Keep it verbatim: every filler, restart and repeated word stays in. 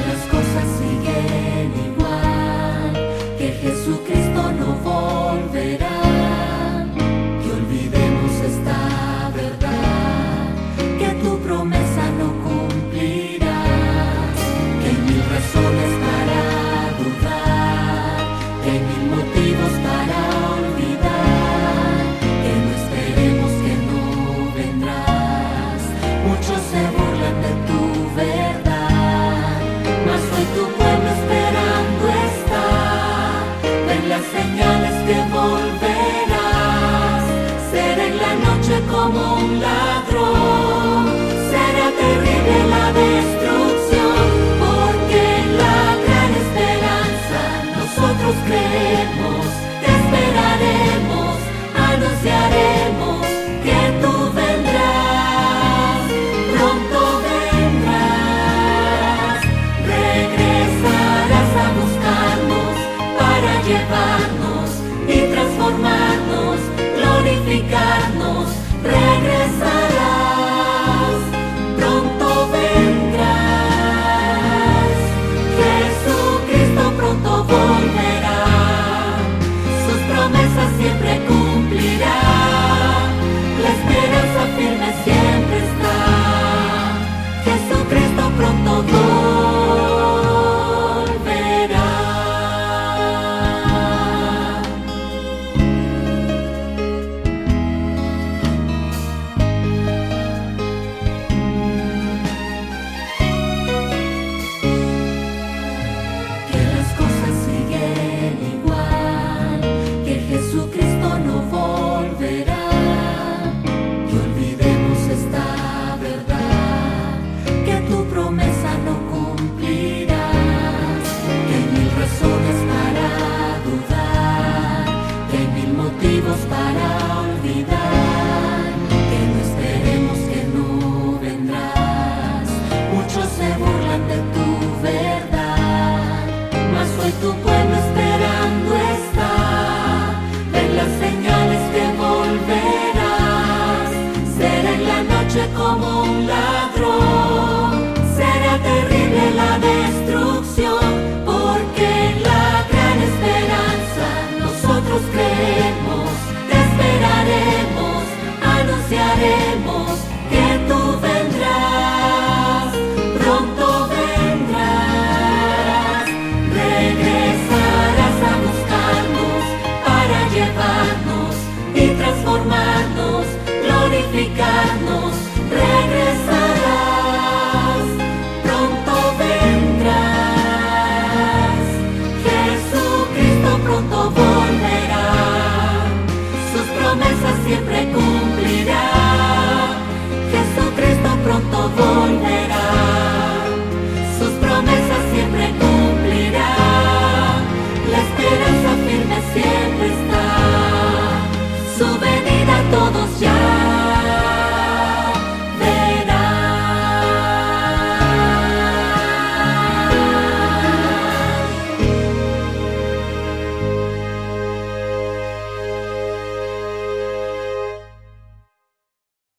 las cosas siguen igual, que Jesucristo no volverá. Que olvidemos esta verdad, que tu promesa no cumplirás, que hay mil razones para dudar, que hay mil motivos para olvidar, que no esperemos que no vendrás. Muchos se burlan de tu verdad, mas hoy tu pueblo esperando está. Ven las señales que volverás. Será en la noche como un ladrón, será terrible la destrucción, porque en la gran esperanza nosotros creemos, te esperaremos, anunciaremos que tú vendrás, pronto vendrás, regresarás a buscarnos para llevarnos y transformarnos, glorificarnos.